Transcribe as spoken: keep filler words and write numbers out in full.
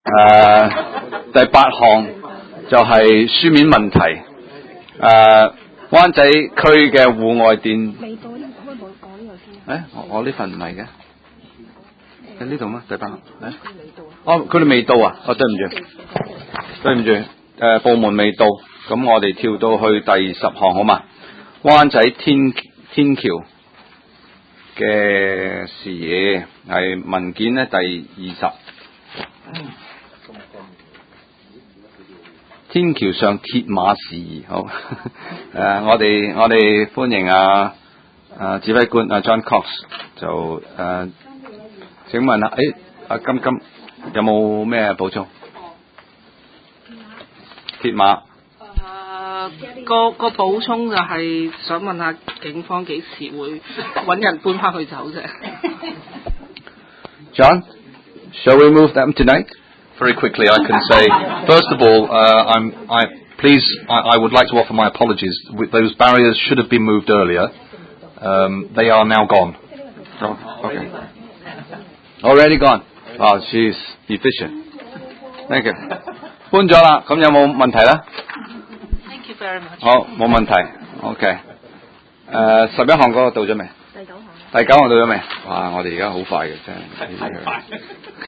誒，第八項就係書面問題。誒，灣仔區嘅戶外電。未到呢，可唔可以講呢個先？誒，我我呢份唔係嘅。喺呢度咩？第八項。誒。哦，佢哋未到啊！哦，對唔住，對唔住，誒、呃，部門未到，咁我哋跳到去第十項好嘛？灣仔天天橋嘅事宜係文件咧第二十。天橋上鐵馬事宜，好，誒、呃，我哋我哋歡迎啊啊指揮官啊 John Cox 就誒、呃，請問下，誒阿金金有冇咩補充？鐵馬。 誒個個補充就係想問下警方幾時會揾人搬翻去走啫 ？John, shall we move them tonight? Very quickly, I can say, first of all, uh, I'm, I, please, I, I would like to offer my apologies. Those barriers should have been moved earlier. Um, they are now gone. Oh, okay. Already gone. Oh, she's efficient. Thank you. 搬咗啦，咁有冇問題咧 ？Thank you very much. 好，冇問題。OK。誒，十一項嗰個到咗未？第九項。第九項到咗未？哇！我哋而家好快嘅，真係。